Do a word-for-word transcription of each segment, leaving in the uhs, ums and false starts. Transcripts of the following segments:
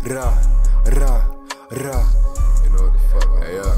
Ra, ra, ra. You know what the fuck, hey, yeah.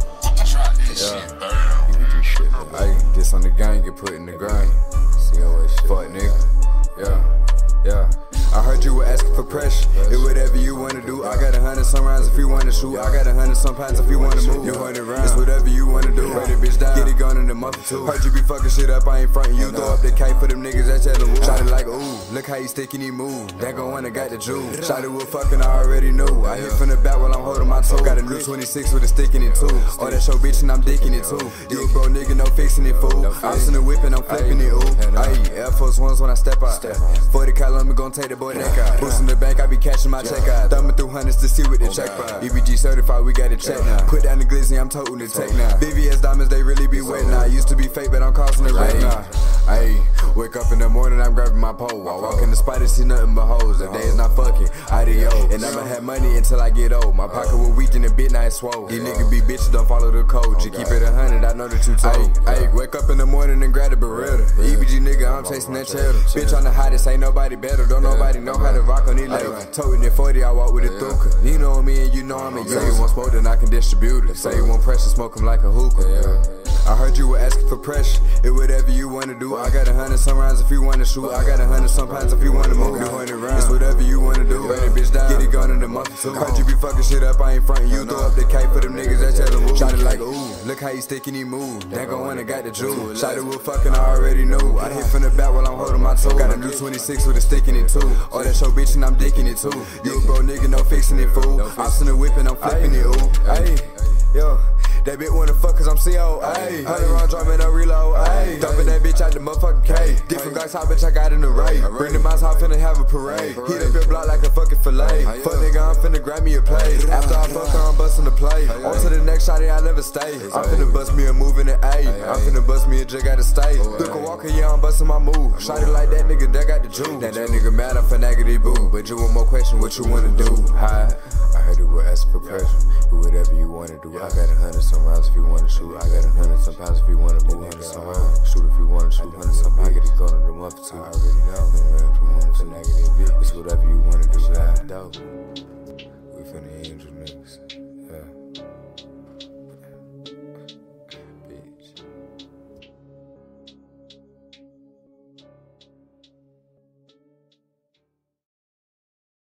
Yeah. E B G shit, man. Ayy, this on the gang, get put in the grind. See how it shit. Fuck, nigga. Yeah, yeah. I heard you were asking for pressure. It's whatever you wanna do. I got a hundred some rounds if you wanna shoot. I got a hundred some pounds if you wanna move. You hundred rounds, it's whatever you wanna do. Write it bitch down, get it gone in a month or two. Heard you be fucking shit up, I ain't frontin' you. Throw up the cake for them niggas that tell them. Shot it like ooh, look how you stickin' he move. That gon' wanna got the jewel. Shot it with fucking, I already knew. I hit from the back while I'm holding my toe. Got a new twenty-six with a stick in it too. Oh, that show bitch and I'm dicking it too. You a bro nigga, no fixing it fool. I'm in the whip and I'm flipping it ooh. Ayy, Air Force Ones when I step out. forty cal on me gon' take the boy neck out. In the bank, I be cashing my check out. Thumbing through hundreds to see what the check by. E B G certified, we got it check now. Put down the glizzy, I'm toting the tech now. V V S diamonds, they really be wet now. Used to be fake, but I'm crossing the red now. Ayy, wake up in the morning, I'm grabbing my pole. I walk in the spot and see nothing but hoes. The day is not fucking, adios. And I'ma have money until I get old. My pocket will weak and the bit night swole. These niggas be bitches, don't follow the code. You keep it a hundred, I know that you told. Ayy, wake up in the morning and grab the Beretta. E B G nigga, I'm chasing that cheddar. Bitch on the hottest, ain't nobody better. Don't nobody know how to rock on these levels. Toting it forty, I walk with a thuka. You know me and you know I'm a user. Say you want smoke, then I can distribute it. Say you want pressure, smoke him like a hookah. I heard you were asking for pressure. It whatever you wanna do. I got a hundred some rounds if you wanna shoot. I got a hundred some pounds if you wanna move. You hundred rounds, it's whatever you wanna do. Write it bitch down, get it gone in a month or two. Heard you be fucking shit up, I ain't frontin' you. Throw up the cake for them niggas that tell them. Shot it like ooh, look how you stickin' he move. That gon' wanna got the jewel. Shot it with fucking, I already knew. I hit from the back while I'm holding my toe. Got a new twenty-six with a stick in it too. Oh, that show bitch and I'm dicking it too. You a bro nigga, no fixing it fool. I'm in the whip and I'm flipping it ooh. Ayy, yo. That bitch wanna fuck cause I'm C O, ayy. Hundred round drum and a reload, ayy. Dumping that bitch out the motherfucking K. Different guys, how bitch I got in the raid. Bring the mouse, I finna have a parade. Hit up your block like a fucking fillet. Fuck nigga, I'm finna grab me a plate. After I fuck her, I'm busting the play. On to the next shotty, I never stay. I'm finna bust me a move in the A. I'm finna bust me a jig out of state. Look a walker, yeah, I'm busting my move. Shotty like that nigga, that got the juice. Now that nigga mad, I'm finna negative boo. But you want more question, what you wanna do? Hi. I heard it was asking for pressure. Do whatever you wanna do. I got a hundred some rounds if you wanna shoot. I got a hundred some pounds if you wanna move. Hundred some rounds. Shoot if you wanna shoot. Hundred some pounds. Get it going in a month or two. I already know. If you want to negative, it's whatever you wanna do. Dope. We finna angel niggas. Yeah.